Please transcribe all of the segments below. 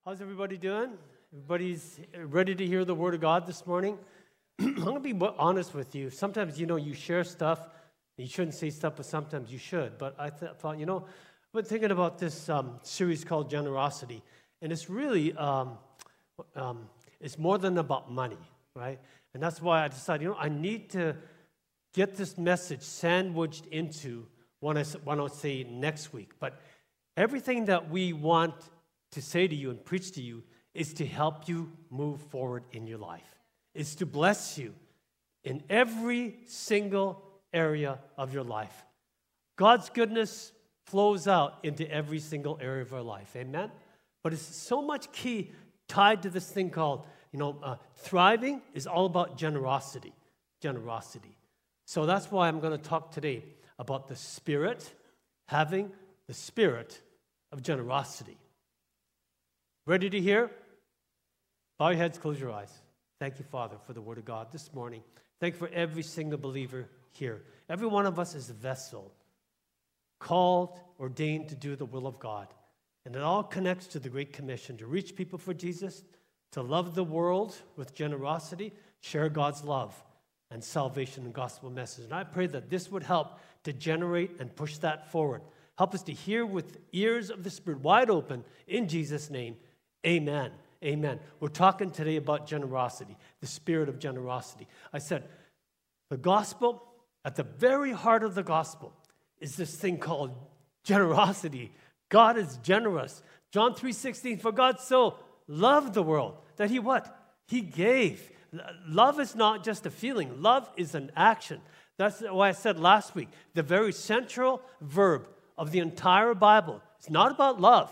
How's everybody doing? Everybody's ready to hear the Word of God this morning? I'm going to be honest with you. Sometimes, you share stuff, and you shouldn't say stuff, but sometimes you should. But I thought, I've been thinking about this series called Generosity, and it's really, it's more than about money, right? And that's why I decided, I need to get this message sandwiched into when I say next week. But everything that we want to say to you and preach to you is to help you move forward in your life. It's to bless you in every single area of your life. God's goodness flows out into every single area of our life. Amen? But it's so much key tied to this thing called, thriving is all about generosity. Generosity. So that's why I'm going to talk today about the Spirit, having the spirit of generosity. Ready to hear? Bow your heads, close your eyes. Thank you, Father, for the Word of God this morning. Thank you for every single believer here. Every one of us is a vessel, called, ordained to do the will of God. And it all connects to the Great Commission, to reach people for Jesus, to love the world with generosity, share God's love and salvation and gospel message. And I pray that this would help to generate and push that forward. Help us to hear with ears of the Spirit wide open in Jesus' name. Amen. Amen. We're talking today about generosity, the spirit of generosity. I said, the gospel, at the very heart of the gospel, is this thing called generosity. God is generous. John 3:16, for God so loved the world that he what? He gave. Love is not just a feeling. Love is an action. That's why I said last week, the very central verb of the entire Bible is not about love.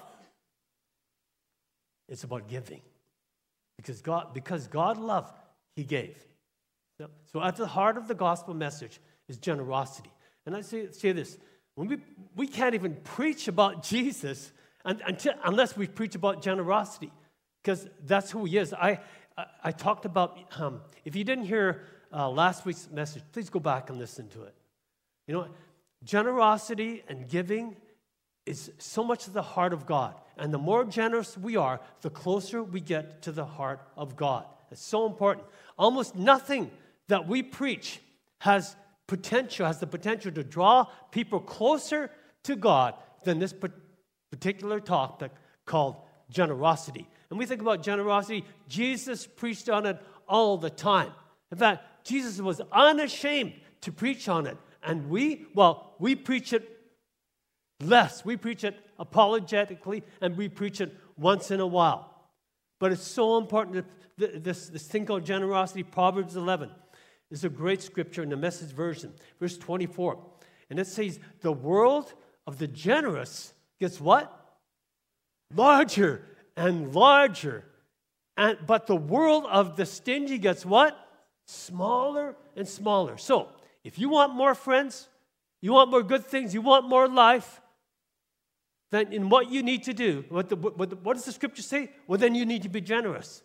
It's about giving. Because God loved, he gave. So at the heart of the gospel message is generosity. And I say this, when we can't even preach about Jesus unless we preach about generosity, because that's who he is. I talked about, if you didn't hear last week's message, please go back and listen to it. Generosity and giving is so much at the heart of God. And the more generous we are, the closer we get to the heart of God. It's so important. Almost nothing that we preach has the potential to draw people closer to God than this particular topic called generosity. And we think about generosity, Jesus preached on it all the time. In fact, Jesus was unashamed to preach on it. And we preach it less. We preach it apologetically, and we preach it once in a while. But it's so important. This thing called generosity, Proverbs 11, is a great scripture in the Message version, verse 24. And it says, the world of the generous gets what? Larger and larger. But the world of the stingy gets what? Smaller and smaller. So, if you want more friends, you want more good things, you want more life, then in what you need to do, what does the scripture say? Well, then you need to be generous.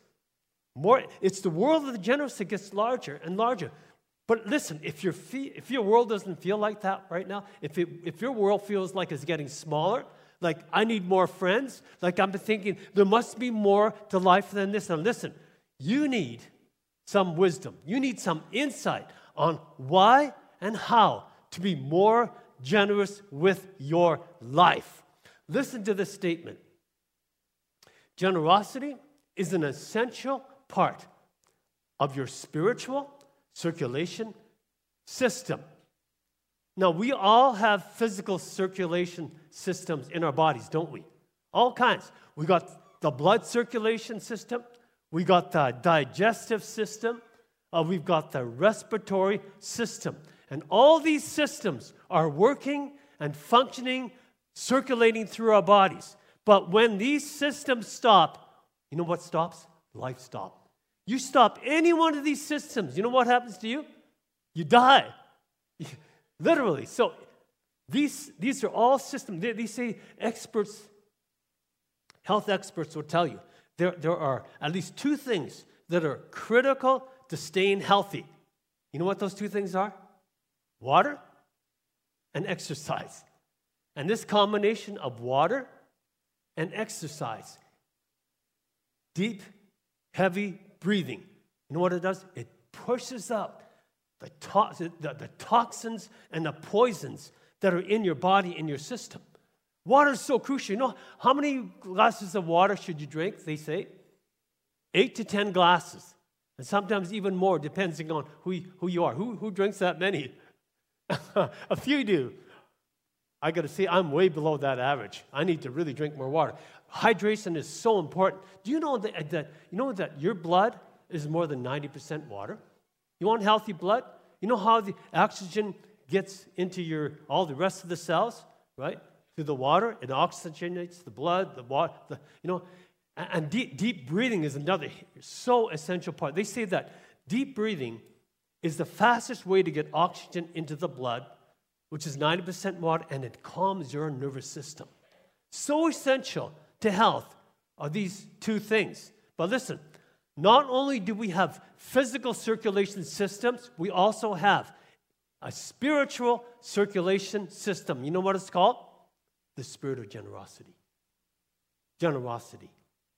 It's the world of the generous that gets larger and larger. But listen, if your world doesn't feel like that right now, if your world feels like it's getting smaller, like I need more friends, like I'm thinking there must be more to life than this. And listen, you need some wisdom. You need some insight on why and how to be more generous with your life. Listen to this statement. Generosity is an essential part of your spiritual circulation system. Now, we all have physical circulation systems in our bodies, don't we? All kinds. We got the blood circulation system. We got the digestive system. We've got the respiratory system. And all these systems are working and functioning, circulating through our bodies. But when these systems stop, you know what stops? Life stops. You stop any one of these systems, you know what happens to you? You die. Literally. So these are all systems. They say experts, health experts will tell you there are at least two things that are critical to staying healthy. You know what those two things are? Water and exercise. And this combination of water and exercise deep, heavy breathing. You know what it does? It pushes out the toxins and the poisons that are in your body, in your system. Water is so crucial. You know how many glasses of water should you drink, they say? 8 to 10 glasses. And sometimes even more, depending on who you are. Who drinks that many? A few do. I got to say, I'm way below that average. I need to really drink more water. Hydration is so important. Do you know that your blood is more than 90% water? You want healthy blood? You know how the oxygen gets into all the rest of the cells, right? Through the water, it oxygenates the blood, the water, and deep breathing is another so essential part. They say that deep breathing is the fastest way to get oxygen into the blood, which is 90% water, and it calms your nervous system. So essential to health are these two things. But listen, not only do we have physical circulation systems, we also have a spiritual circulation system. You know what it's called? The spirit of generosity. Generosity.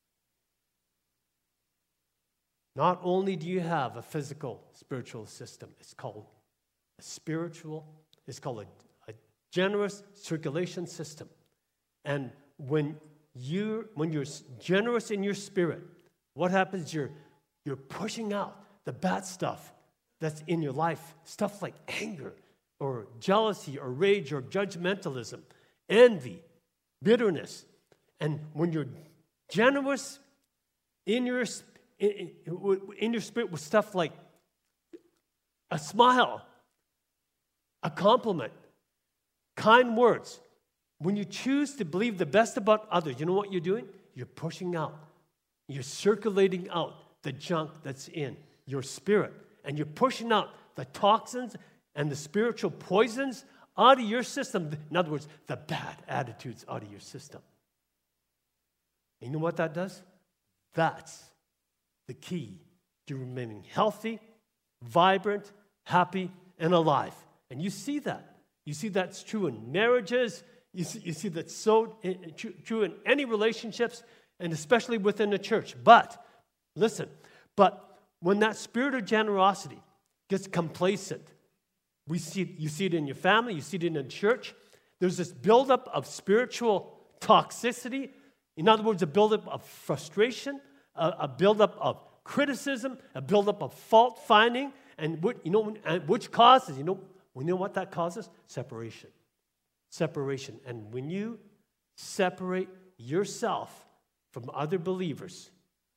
Not only do you have a physical spiritual system, it's called a spiritual, it's called a generous circulation system. And when you're generous in your spirit, what happens? You're pushing out the bad stuff that's in your life, stuff like anger or jealousy or rage or judgmentalism, envy, bitterness. And when you're generous in your spirit with stuff like a smile, a compliment, kind words, when you choose to believe the best about others, you know what you're doing? You're pushing out. You're circulating out the junk that's in your spirit. And you're pushing out the toxins and the spiritual poisons out of your system. In other words, the bad attitudes out of your system. And you know what that does? That's the key to remaining healthy, vibrant, happy, and alive. And you see that. You see that's true in marriages. You see that's so true in any relationships, and especially within the church. But, listen, when that spirit of generosity gets complacent, you see it in your family, you see it in the church. There's this buildup of spiritual toxicity. In other words, a buildup of frustration, a buildup of criticism, a buildup of fault finding, and which causes, you know what that causes? Separation. Separation. And when you separate yourself from other believers,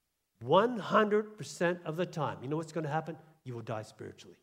100% of the time, you know what's going to happen? You will die spiritually.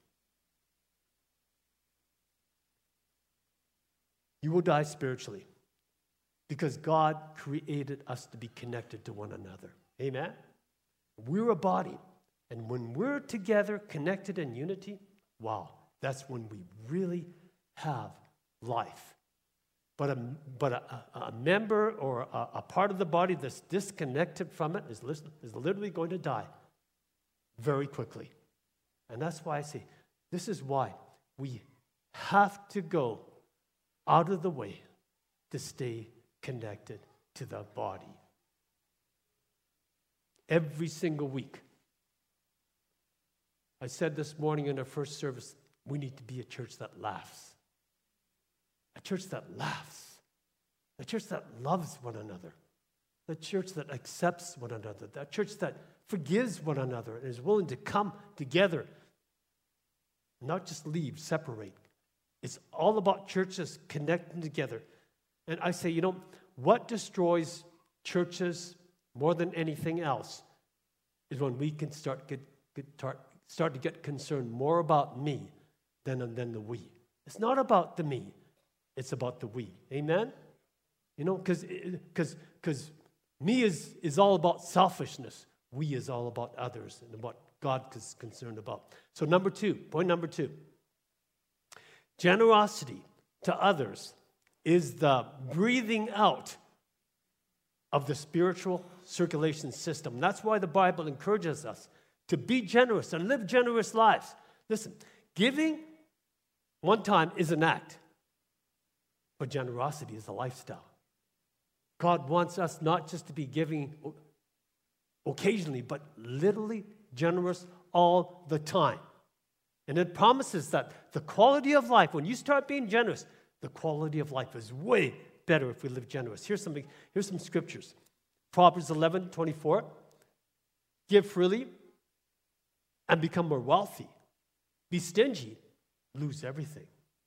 You will die spiritually because God created us to be connected to one another. Amen? We're a body. And when we're together, connected in unity, wow, that's when we really have life. But a member or a part of the body that's disconnected from it is literally going to die very quickly. And that's why I say, this is why we have to go out of the way to stay connected to the body. Every single week. I said this morning in our first service, we need to be a church that laughs. A church that laughs. A church that loves one another. A church that accepts one another. A church that forgives one another and is willing to come together. Not just leave, separate. It's all about churches connecting together. And I say, what destroys churches more than anything else is when we can start to get concerned more about me than the we. It's not about the me. It's about the we. Amen? Because me is all about selfishness. We is all about others and what God is concerned about. So point number two. Generosity to others is the breathing out of the spiritual circulation system. That's why the Bible encourages us to be generous and live generous lives. Listen, giving one time is an act, but generosity is a lifestyle. God wants us not just to be giving occasionally, but literally generous all the time. And it promises that the quality of life, when you start being generous, the quality of life is way better if we live generous. Here's some scriptures. Proverbs 11:24. Give freely and become more wealthy. Be stingy, lose everything.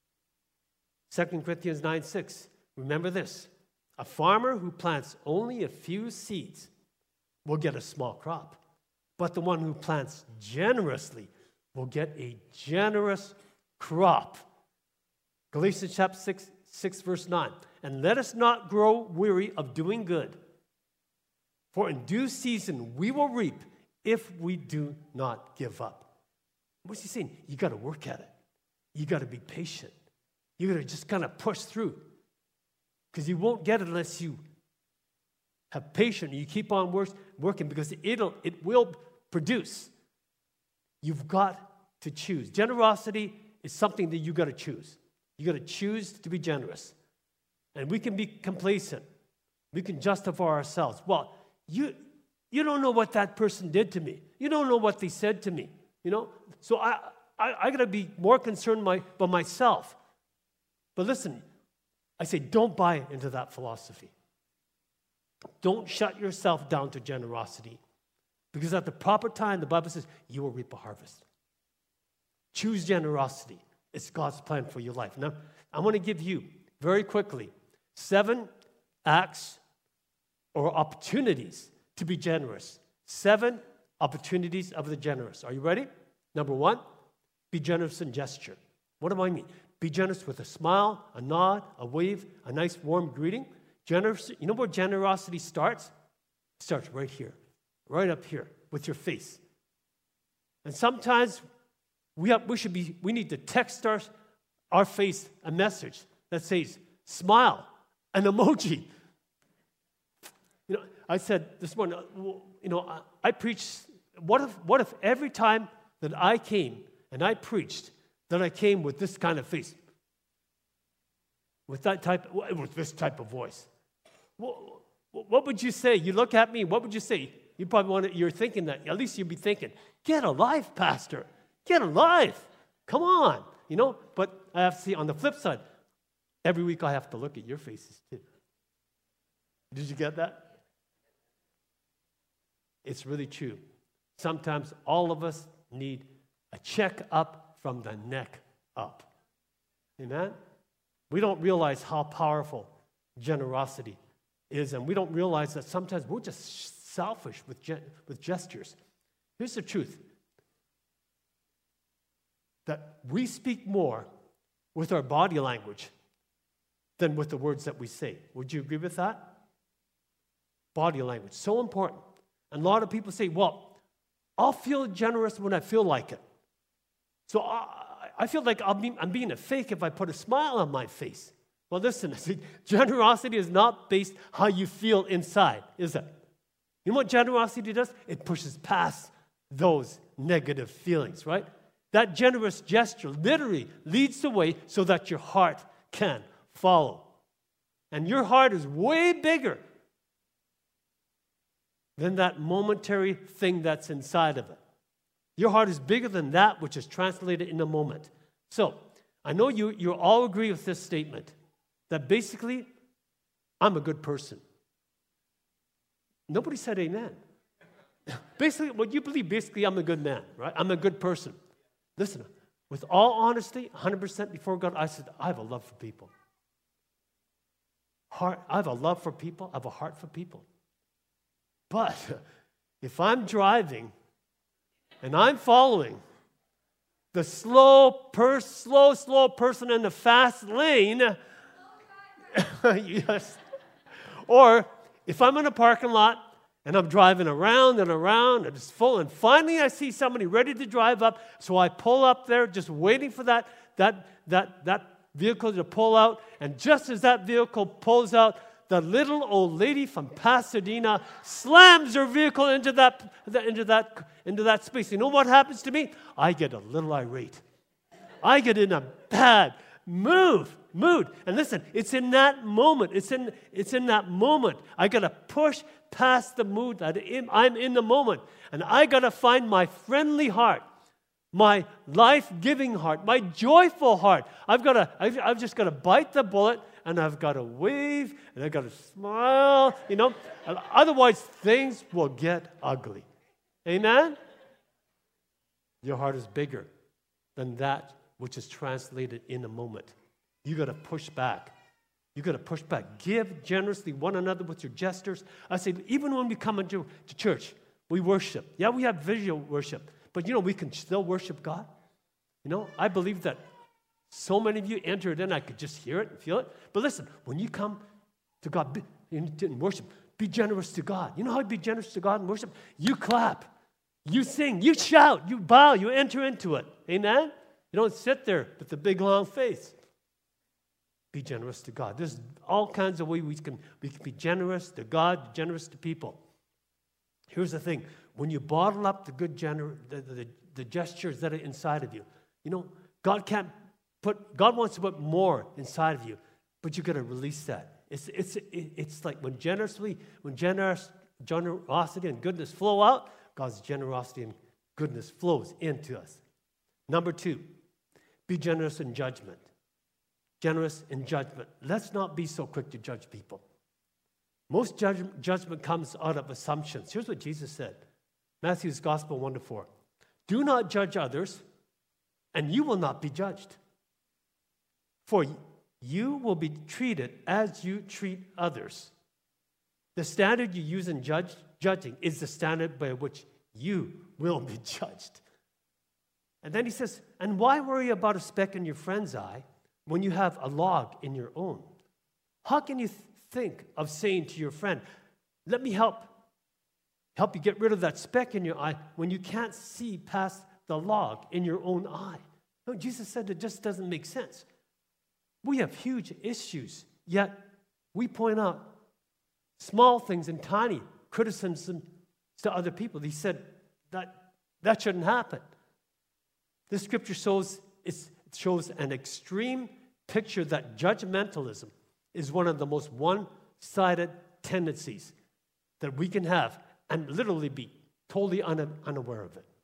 2 Corinthians 9:6. Remember this. A farmer who plants only a few seeds will get a small crop, but the one who plants generously will get a generous crop. Galatians chapter 6 verse 9. And let us not grow weary of doing good, for in due season we will reap if we do not give up. What's he saying? You got to work at it. You got to be patient. You got to just kind of push through, because you won't get it unless you have patience. You keep on working, because it will produce. You've got to choose. Generosity is something that you got to choose. You got to choose to be generous. And we can be complacent. We can justify ourselves. Well, you don't know what that person did to me. You don't know what they said to me. So I got to be more concerned about myself. But listen, I say don't buy into that philosophy. Don't shut yourself down to generosity, because at the proper time, the Bible says you will reap a harvest. Choose generosity. It's God's plan for your life. Now, I want to give you very quickly 7 acts or opportunities to be generous. 7 opportunities of the generous. Are you ready? Number 1, be generous in gesture. What do I mean? Be generous with a smile, a nod, a wave, a nice warm greeting. Generous. You know where generosity starts? It starts right here, right up here with your face. And sometimes we need to text our face a message that says, smile, an emoji. I said this morning, I preached, what if every time that I came and I preached, that I came with this kind of face, with this type of voice? What would you say? You look at me, what would you say? You probably you're thinking that, at least you'd be thinking, get a life, Pastor. Get a life. Come on. But I have to see on the flip side, every week I have to look at your faces too. Did you get that? It's really true. Sometimes all of us need a check up from the neck up. Amen? We don't realize how powerful generosity is, and we don't realize that sometimes we're just selfish with gestures. Here's the truth. That we speak more with our body language than with the words that we say. Would you agree with that? Body language, so important. And a lot of people say, well, I'll feel generous when I feel like it. So I feel like I'm being a fake if I put a smile on my face. Well, listen, generosity is not based how you feel inside, is it? You know what generosity does? It pushes past those negative feelings, right? That generous gesture literally leads the way so that your heart can follow. And your heart is way bigger than that momentary thing that's inside of it. Your heart is bigger than that which is translated in a moment. So, I know you all agree with this statement, that basically, I'm a good person. Nobody said amen. Basically, what you believe, basically, I'm a good man, right? I'm a good person. Listen, with all honesty, 100% before God, I said, I have a love for people. I have a love for people. I have a heart for people. But if I'm driving and I'm following the slow person in the fast lane, yes. Or if I'm in a parking lot and I'm driving around and around and it's full, and finally I see somebody ready to drive up, so I pull up there just waiting for that vehicle to pull out, and just as that vehicle pulls out, the little old lady from Pasadena slams her vehicle into that space. You know what happens to me? I get a little irate. I get in a bad mood. mood. And listen, it's in that moment. It's in that moment. I got to push past the mood that I'm in the moment. And I got to find my friendly heart, my life-giving heart, my joyful heart. I've just got to bite the bullet, and I've got to wave, and I've got to smile, Otherwise, things will get ugly. Amen? Your heart is bigger than that which is translated in a moment. You got to push back. You got to push back. Give generously one another with your gestures. I say, even when we come into church, we worship. Yeah, we have visual worship, but we can still worship God. I believe that so many of you entered in, I could just hear it and feel it. But listen, when you come to God in worship, be generous to God. You know how to be generous to God in worship? You clap, you sing, you shout, you bow, you enter into it. Amen? You don't sit there with the big long face. Be generous to God. There's all kinds of ways we can be generous to God, generous to people. Here's the thing. When you bottle up the good the gestures that are inside of you, God wants to put more inside of you, but you got to release that. It's like when generosity and goodness flow out, God's generosity and goodness flows into us. Number 2, be generous in judgment. Generous in judgment. Let's not be so quick to judge people. Most judgment comes out of assumptions. Here's what Jesus said. Matthew's Gospel 1-4. Do not judge others, and you will not be judged. For you will be treated as you treat others. The standard you use in judging is the standard by which you will be judged. And then he says, and why worry about a speck in your friend's eye when you have a log in your own? How can you think of saying to your friend, let me help you get rid of that speck in your eye when you can't see past the log in your own eye? No, Jesus said it just doesn't make sense. We have huge issues, yet we point out small things and tiny criticisms to other people. He said that shouldn't happen. This scripture shows an extreme picture that judgmentalism is one of the most one-sided tendencies that we can have and literally be totally unaware of it.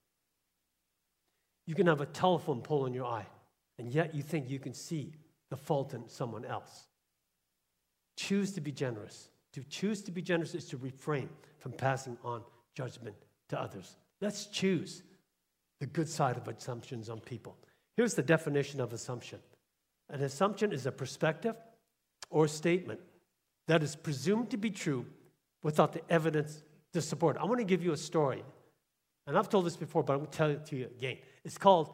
You can have a telephone pole in your eye, and yet you think you can see the fault in someone else. Choose to be generous. To choose to be generous is to refrain from passing on judgment to others. Let's choose the good side of assumptions on people. Here's the definition of assumption. An assumption is a perspective or statement that is presumed to be true without the evidence to support it. I want to give you a story. And I've told this before, but I'm going to tell it to you again. It's called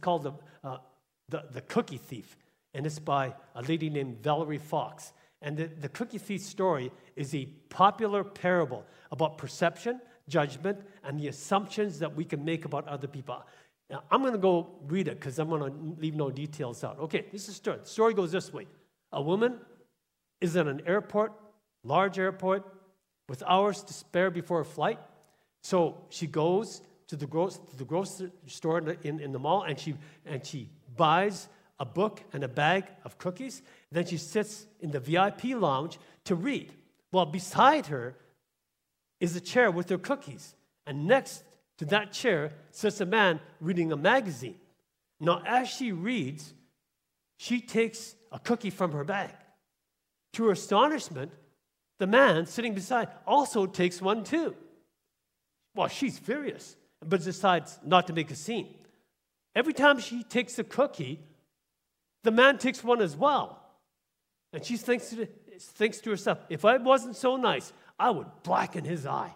the Cookie Thief. And it's by a lady named Valerie Fox. And the Cookie Thief story is a popular parable about perception, judgment, and the assumptions that we can make about other people. Now, I'm going to go read it because I'm going to leave no details out. Okay, this is the story. The story goes this way. A woman is at an airport, large airport, with hours to spare before a flight. So she goes to the grocery store in the mall, and she buys a book and a bag of cookies. Then she sits in the VIP lounge to read. Well, beside her is a chair with her cookies. And next to that chair sits a man reading a magazine. Now, as she reads, she takes a cookie from her bag. To her astonishment, the man sitting beside also takes one too. Well, she's furious, but decides not to make a scene. Every time she takes a cookie, the man takes one as well. And she thinks to herself, if I wasn't so nice, I would blacken his eye.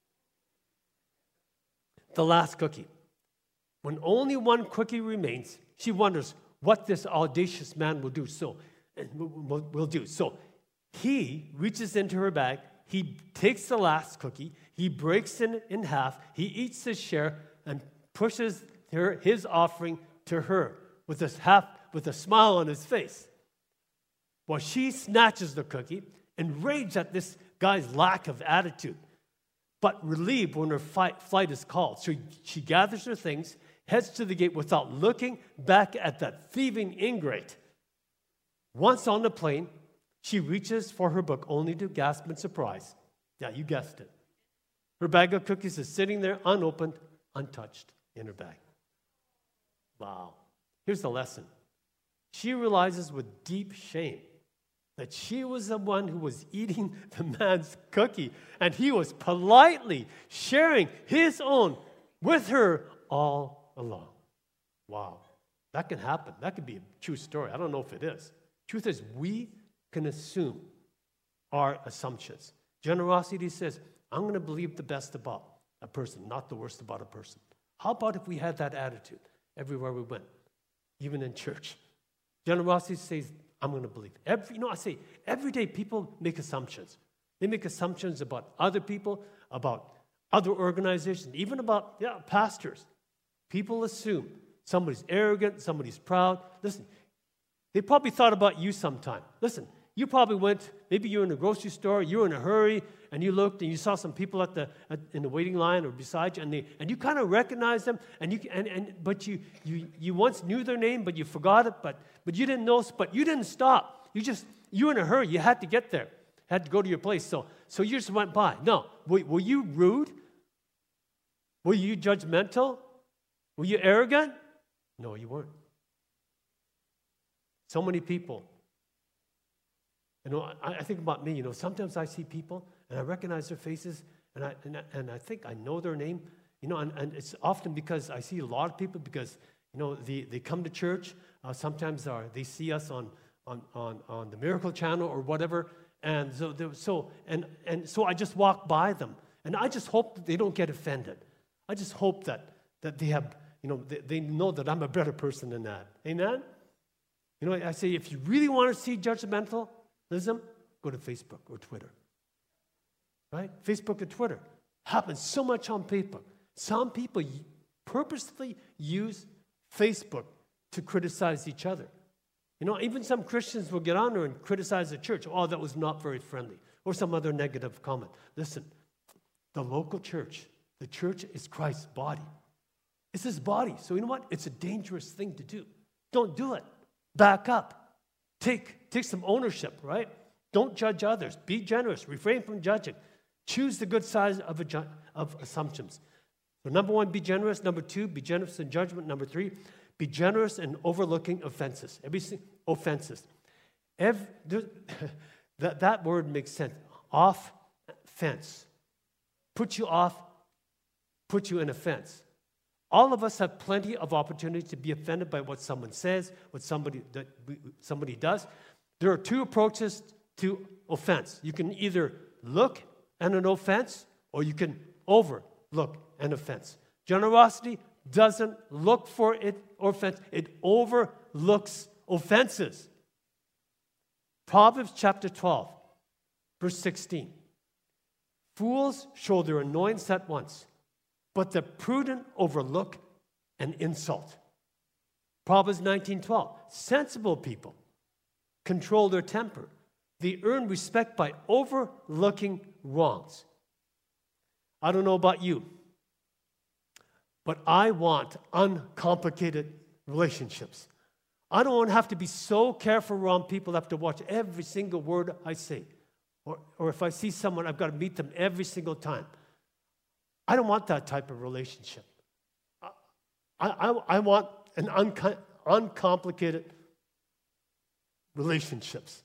The last cookie. When only one cookie remains, she wonders what this audacious man will do. So he reaches into her bag, he takes the last cookie, he breaks it in half, he eats his share, and pushes his offering to her with a smile on his face. Well, she snatches the cookie, enraged at this guy's lack of attitude, but relieved when her flight is called. So she gathers her things, heads to the gate without looking back at that thieving ingrate. Once on the plane, she reaches for her book only to gasp in surprise. Yeah, you guessed it. Her bag of cookies is sitting there unopened, untouched in her bag. Wow. Here's the lesson. She realizes with deep shame that she was the one who was eating the man's cookie, and he was politely sharing his own with her all along. Wow. That can happen. That could be a true story. I don't know if it is. Truth is, we can assume our assumptions. Generosity says, I'm going to believe the best about a person, not the worst about a person. How about if we had that attitude everywhere we went, even in church? Generosity says, I'm going to believe. Every day people make assumptions. They make assumptions about other people, about other organizations, even about pastors. People assume somebody's arrogant, somebody's proud. Listen, they probably thought about you sometime. Listen, you probably went, maybe you're in a grocery store, you're in a hurry, and you looked and you saw some people in the waiting line or beside you, and you kind of recognized them, but you once knew their name, but you forgot it, but you didn't know, but you didn't stop. You were in a hurry. You had to get there, had to go to your place. So you just went by. No, were you rude? Were you judgmental? Were you arrogant? No, you weren't. So many people. I think about me. Sometimes I see people and I recognize their faces, and I think I know their name. And it's often because I see a lot of people because they come to church. Sometimes they see us on the Miracle Channel or whatever, and so I just walk by them, and I just hope that they don't get offended. I just hope that they have they know that I'm a better person than that. Amen. I say if you really want to see judgmentalism, go to Facebook or Twitter. Right? Facebook and Twitter happens so much on Facebook. Some people purposely use Facebook to criticize each other. Even some Christians will get on there and criticize the church. Oh, that was not very friendly. Or some other negative comment. Listen, the local church, the church is Christ's body. It's his body. So you know what? It's a dangerous thing to do. Don't do it. Back up. Take some ownership, right? Don't judge others. Be generous. Refrain from judging. Choose the good side of assumptions. So number 1, be generous. Number 2, be generous in judgment. Number 3, be generous in overlooking offenses. Offenses. That word makes sense. Off fence. Put you off, put you in offense. All of us have plenty of opportunity to be offended by what someone says, what somebody does. There are 2 approaches to offense. You can either look at an offense or you can overlook an offense. Generosity doesn't look for it or offense. It overlooks offenses. Proverbs chapter 12, verse 16. Fools show their annoyance at once, but the prudent overlook an insult. Proverbs 19:12. Sensible people control their temper. They earn respect by overlooking wrongs. I don't know about you, but I want uncomplicated relationships. I don't want to have to be so careful around people, I have to watch every single word I say. Or if I see someone, I've got to meet them every single time. I don't want that type of relationship. I want an uncomplicated relationships.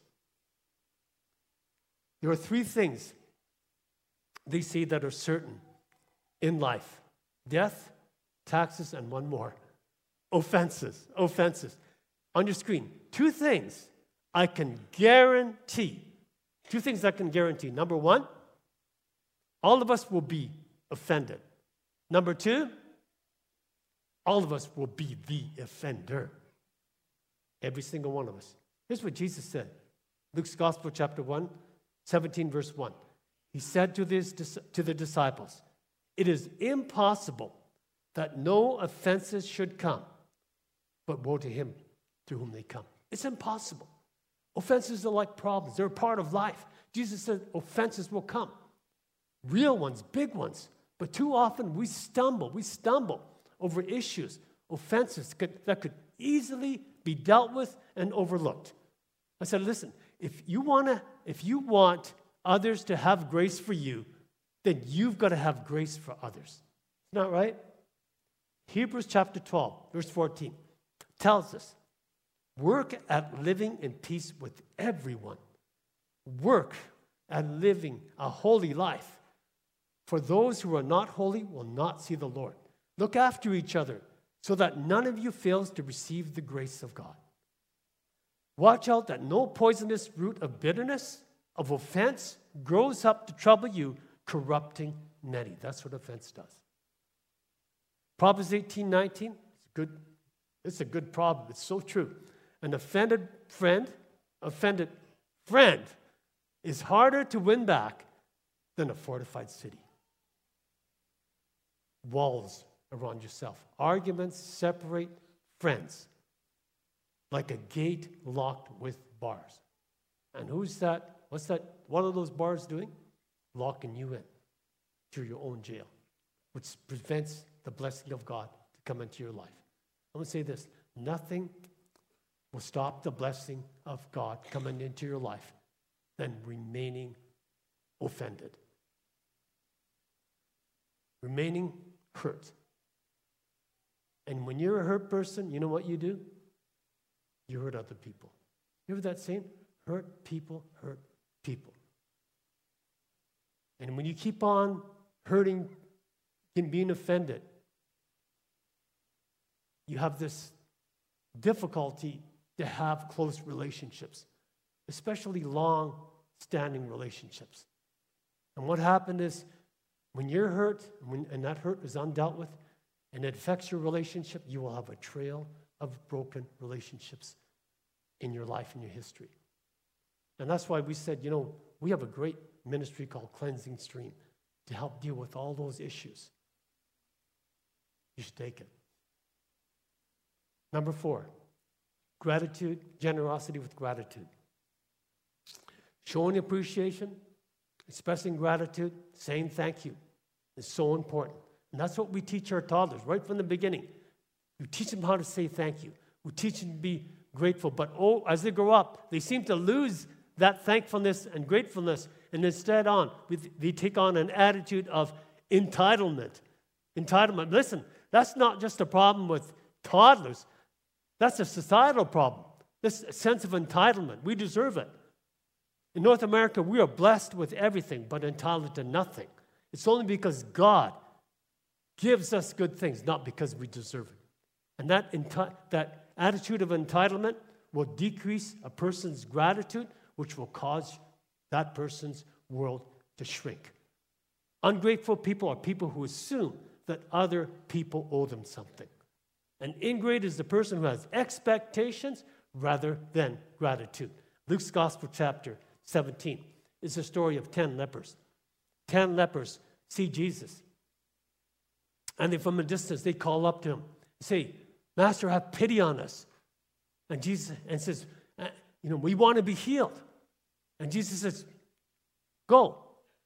There are 3 things they say that are certain in life: death, taxes, and one more: offenses. On your screen, 2 things I can guarantee. 2 things I can guarantee. Number 1, all of us will be offended. Number 2, all of us will be the offender. Every single one of us. Here's what Jesus said. Luke's Gospel, chapter 1, 17, verse 1. He said to the disciples, "It is impossible that no offenses should come, but woe to him through whom they come." It's impossible. Offenses are like problems. They're a part of life. Jesus said offenses will come. Real ones, big ones. But too often we stumble over issues, offenses that could easily be dealt with and overlooked. I said, listen, if you want others to have grace for you, then you've got to have grace for others. Isn't that right? Hebrews chapter 12, verse 14 tells us, work at living in peace with everyone. Work at living a holy life. For those who are not holy will not see the Lord. Look after each other so that none of you fails to receive the grace of God. Watch out that no poisonous root of bitterness, of offense, grows up to trouble you, corrupting many. That's what offense does. Proverbs 18:19, it's a good proverb. It's so true. An offended friend is harder to win back than a fortified city. Walls around yourself. Arguments separate friends like a gate locked with bars. And who's that? What's that? What are those bars doing? Locking you in to your own jail, which prevents the blessing of God to come into your life. I'm going to say this. Nothing will stop the blessing of God coming into your life than remaining offended. Remaining hurt. And when you're a hurt person, you know what you do? You hurt other people. You hear that saying? Hurt people hurt people. And when you keep on hurting and being offended, you have this difficulty to have close relationships, especially long-standing relationships. And what happened is, when you're hurt, and that hurt is undealt with, and it affects your relationship, you will have a trail of broken relationships in your life and your history. And that's why we said, we have a great ministry called Cleansing Stream to help deal with all those issues. You should take it. Number 4, gratitude, generosity with gratitude. Showing appreciation, expressing gratitude, saying thank you is so important. And that's what we teach our toddlers right from the beginning. We teach them how to say thank you. We teach them to be grateful. But as they grow up, they seem to lose that thankfulness and gratefulness, and instead they take on an attitude of entitlement. Entitlement. Listen, that's not just a problem with toddlers. That's a societal problem. This sense of entitlement. We deserve it. In North America, we are blessed with everything, but entitled to nothing. It's only because God gives us good things, not because we deserve it. And that attitude of entitlement will decrease a person's gratitude, which will cause that person's world to shrink. Ungrateful people are people who assume that other people owe them something. An ingrate is the person who has expectations rather than gratitude. Luke's Gospel chapter 17 is a story of 10 lepers. 10 lepers see Jesus. And from a distance, they call up to him and say, Master, have pity on us. And Jesus says, we want to be healed. And Jesus says, go.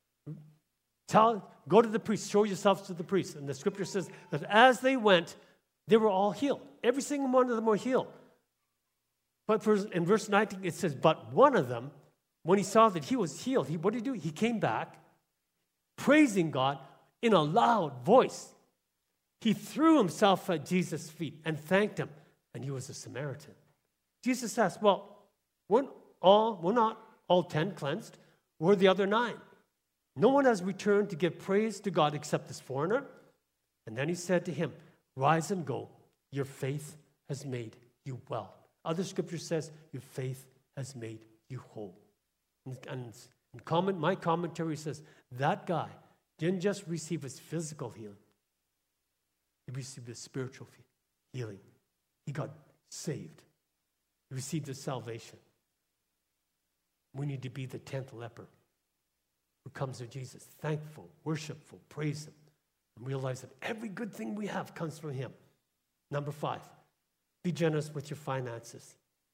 Go to the priest. Show yourselves to the priest. And the scripture says that as they went, they were all healed. Every single one of them were healed. But in verse 19, it says, but one of them, when he saw that he was healed, what did he do? He came back, praising God in a loud voice. He threw himself at Jesus' feet and thanked him. And he was a Samaritan. Jesus asked, well, we're not all 10 cleansed. Were the other 9? No one has returned to give praise to God except this foreigner. And then he said to him, rise and go. Your faith has made you well. Other scripture says, your faith has made you whole. And my commentary says, that guy didn't just receive his physical healing. He received his spiritual healing. He got saved. He received his salvation. We need to be the 10th leper who comes to Jesus, thankful, worshipful, praise him, and realize that every good thing we have comes from him. Number 5, be generous with your finances.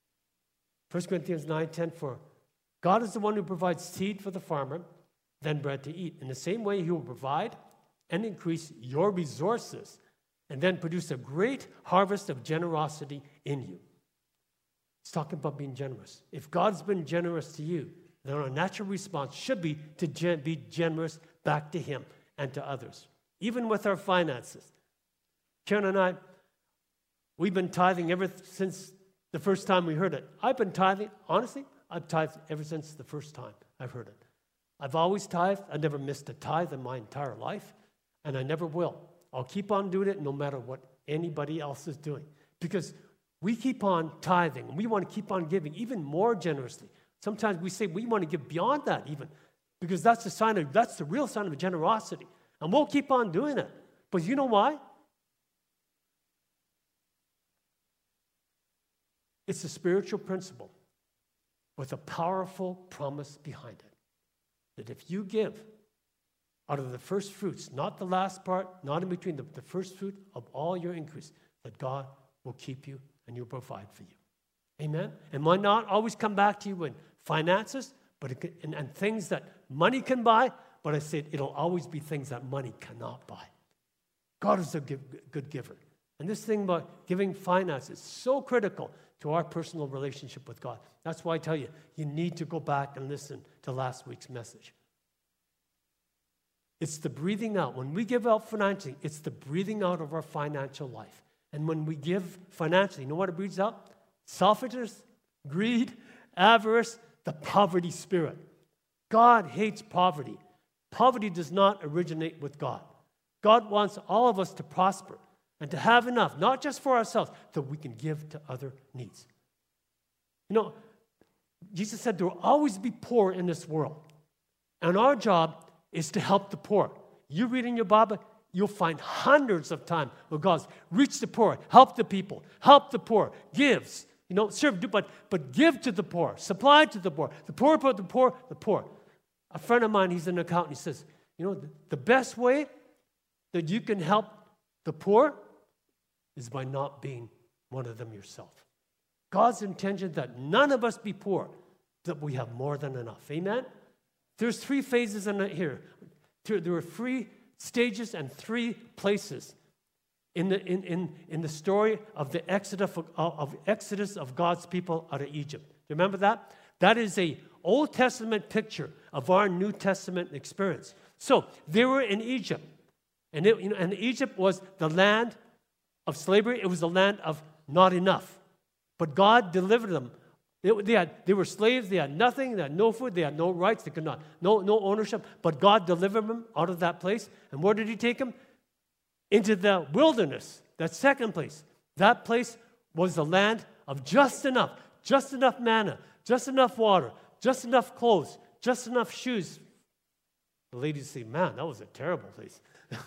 1 Corinthians 9:10, for God is the one who provides seed for the farmer, then bread to eat. In the same way, he will provide and increase your resources and then produce a great harvest of generosity in you. He's talking about being generous. If God's been generous to you, then our natural response should be to be generous back to Him and to others, even with our finances. Karen and I, we've been tithing ever since the first time we heard it. I've been tithing, honestly, I've tithed ever since the first time I've heard it. I've always tithed. I never missed a tithe in my entire life, and I never will. I'll keep on doing it no matter what anybody else is doing, because we keep on tithing, and we want to keep on giving even more generously. Sometimes we say we want to give beyond that even, because that's the real sign of generosity. And we'll keep on doing it. But you know why? It's a spiritual principle with a powerful promise behind it. That if you give out of the first fruits, not the last part, not in between, the first fruit of all your increase, that God will keep you and He'll provide for you. Amen? It might not always come back to you in finances, but and things that money can buy, but I said it'll always be things that money cannot buy. God is a good giver. And this thing about giving finances is so critical to our personal relationship with God. That's why I tell you, you need to go back and listen to last week's message. It's the breathing out. When we give out financially, it's the breathing out of our financial life. And when we give financially, you know what it breathes out? Selfishness, greed, avarice, the poverty spirit. God hates poverty. Poverty does not originate with God. God wants all of us to prosper and to have enough, not just for ourselves, that we can give to other needs. You know, Jesus said there will always be poor in this world. And our job is to help the poor. You read in your Bible, you'll find hundreds of times where God's reach the poor, help the people, help the poor, gives. You know, serve, but give to the poor, supply to the poor. The poor, the poor, the poor. A friend of mine, he's an accountant, he says, you know, the best way that you can help the poor is by not being one of them yourself. God's intention that none of us be poor, that we have more than enough. Amen? There's 3 phases in it here. There are 3 stages and 3 places in the story of the exodus of God's people out of Egypt. Do you remember that? That is an Old Testament picture of our New Testament experience. So they were in Egypt, and Egypt was the land of slavery. It was the land of not enough. But God delivered them. They were slaves. They had nothing. They had no food. They had no rights. They could not, no ownership. But God delivered them out of that place. And where did He take them? Into the wilderness, that second place. That place was the land of just enough manna, just enough water, just enough clothes, just enough shoes. The ladies say, man, that was a terrible place.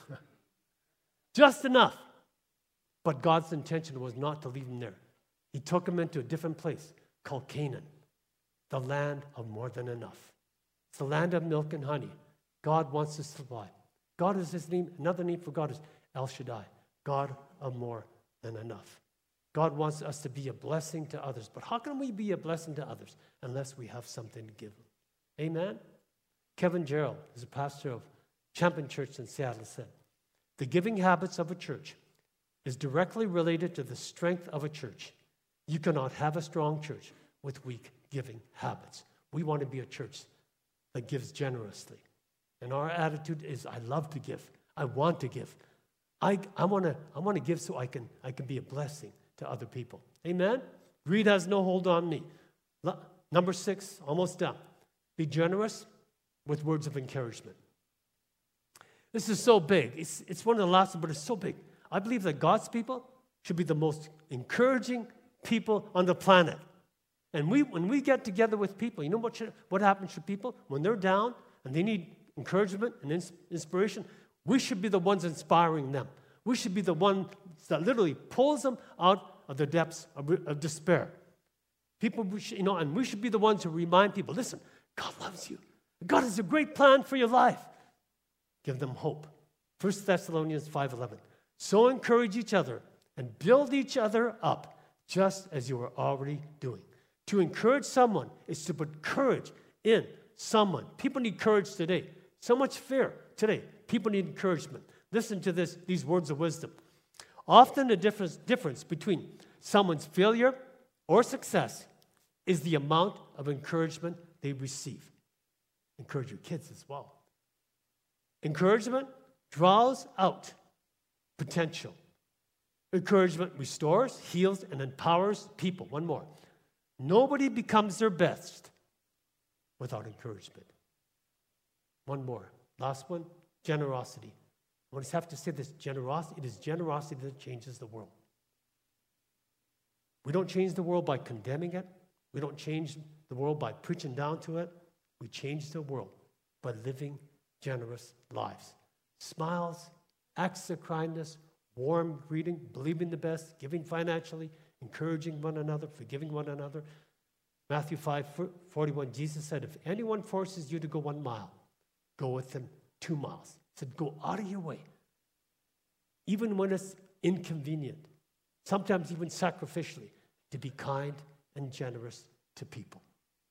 Just enough. But God's intention was not to leave them there. He took them into a different place called Canaan, the land of more than enough. It's the land of milk and honey. God wants to supply. God is His name. Another name for God is El Shaddai, God of more than enough. God wants us to be a blessing to others. But how can we be a blessing to others unless we have something to give them? Amen? Kevin Gerald is a pastor of Champion Church in Seattle, said, the giving habits of a church is directly related to the strength of a church. You cannot have a strong church with weak giving habits. We want to be a church that gives generously. And our attitude is, I love to give. I want to give. I want to give so I can be a blessing to other people. Amen? Greed has no hold on me. Number 6, almost done. Be generous with words of encouragement. This is so big. It's one of the last, but it's so big. I believe that God's people should be the most encouraging people on the planet. And when we get together with people, you know what happens to people? When they're down and they need encouragement and inspiration, we should be the ones inspiring them. We should be the one that literally pulls them out of the depths of despair. People, and we should be the ones who remind people, listen, God loves you. God has a great plan for your life. Give them hope. 1 Thessalonians 5:11. So encourage each other and build each other up, just as you are already doing. To encourage someone is to put courage in someone. People need courage today. So much fear today. People need encouragement. Listen to these words of wisdom. Often the difference between someone's failure or success is the amount of encouragement they receive. Encourage your kids as well. Encouragement draws out potential. Encouragement restores, heals, and empowers people. One more. Nobody becomes their best without encouragement. One more. Last one, generosity. I just have to say this, generosity, it is generosity that changes the world. We don't change the world by condemning it. We don't change the world by preaching down to it. We change the world by living generous lives. Smiles, acts of kindness, warm greeting, believing the best, giving financially, encouraging one another, forgiving one another. Matthew 5:41, Jesus said, if anyone forces you to go 1 mile, go with them 2 miles. He said, go out of your way. Even when it's inconvenient, sometimes even sacrificially, to be kind and generous to people.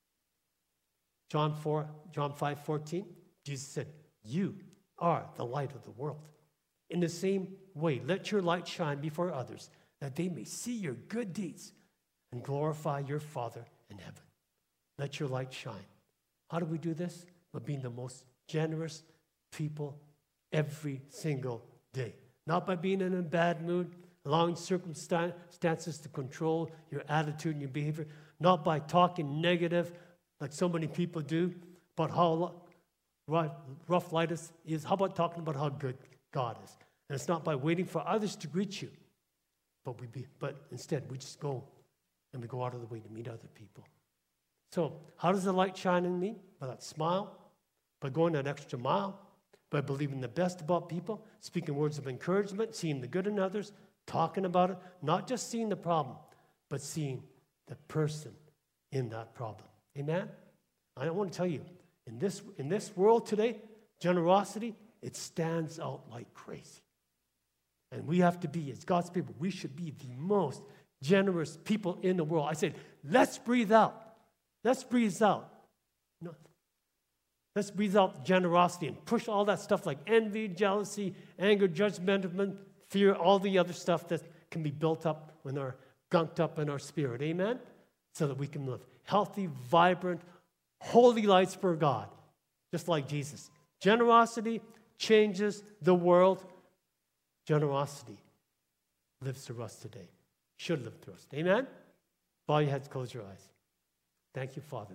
John 5:14, Jesus said, you are the light of the world. In the same way, let your light shine before others, that they may see your good deeds and glorify your Father in heaven. Let your light shine. How do we do this? By being the most generous people every single day. Not by being in a bad mood, allowing circumstances to control your attitude and your behavior. Not by talking negative like so many people do, but how rough life is. How about talking about how good God is? And it's not by waiting for others to greet you, but instead we just go and we go out of the way to meet other people. So how does the light shine in me? By that smile, by going that extra mile, by believing the best about people, speaking words of encouragement, seeing the good in others, talking about it, not just seeing the problem, but seeing the person in that problem. Amen? I want to tell you, in this world today, generosity, it stands out like crazy. And we have to be, as God's people, we should be the most generous people in the world. I said, let's breathe out. Let's breathe out. No, let's breathe out generosity and push all that stuff like envy, jealousy, anger, judgment, fear, all the other stuff that can be built up when they're gunked up in our spirit. Amen? So that we can live healthy, vibrant, holy lives for God, just like Jesus. Generosity changes the world. Generosity lives through us today. Should live through us. Amen? Bow your heads, close your eyes. Thank you, Father.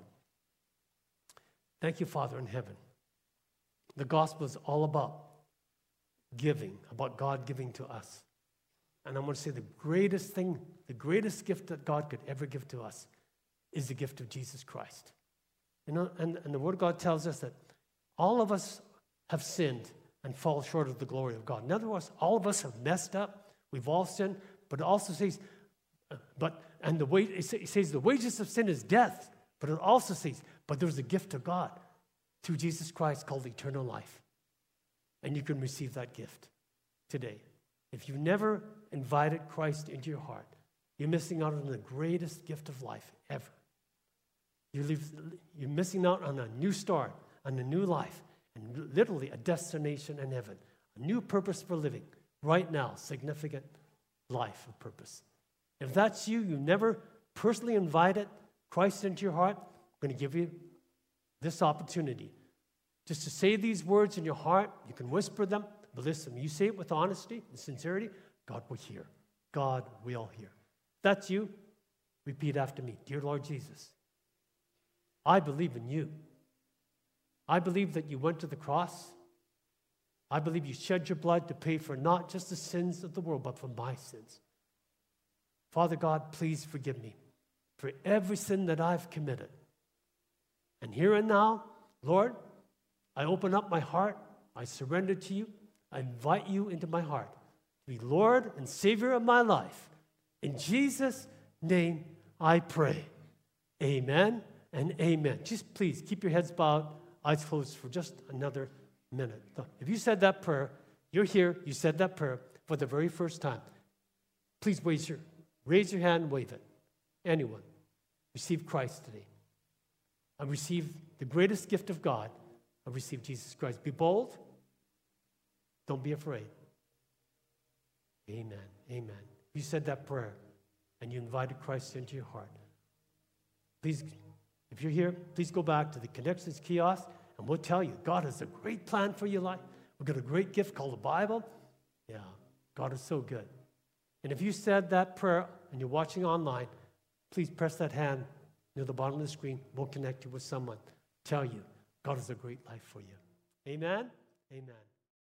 Thank you, Father in heaven. The gospel is all about giving, about God giving to us. And I want to say the greatest thing, the greatest gift that God could ever give to us is the gift of Jesus Christ. You know, and the Word of God tells us that all of us have sinned and fall short of the glory of God. In other words, all of us have messed up. We've all sinned. But it also says, it says the wages of sin is death. But it also says, but there's a gift of God through Jesus Christ called eternal life. And you can receive that gift today. If you never invited Christ into your heart, you're missing out on the greatest gift of life ever. You're missing out on a new start, on a new life, and literally a destination in heaven, a new purpose for living right now, significant life of purpose. If that's you, you never personally invited Christ into your heart, I'm going to give you this opportunity just to say these words in your heart. You can whisper them, but listen, you say it with honesty and sincerity, God will hear. God will hear. If that's you, repeat after me. Dear Lord Jesus, I believe in you. I believe that you went to the cross. I believe you shed your blood to pay for not just the sins of the world, but for my sins. Father God, please forgive me for every sin that I've committed. And here and now, Lord, I open up my heart. I surrender to you. I invite you into my heart to be Lord and Savior of my life. In Jesus' name I pray. Amen and amen. Just please keep your heads bowed, eyes closed for just another minute. If you said that prayer, you're here, you said that prayer for the very first time, please raise your hand and wave it. Anyone. Receive Christ today. I receive the greatest gift of God. I receive Jesus Christ. Be bold. Don't be afraid. Amen. Amen. You said that prayer and you invited Christ into your heart, please, if you're here, please go back to the Connections kiosk, and we'll tell you, God has a great plan for your life. We've got a great gift called the Bible. Yeah, God is so good. And if you said that prayer and you're watching online, please press that hand near the bottom of the screen. We'll connect you with someone. Tell you, God has a great life for you. Amen? Amen.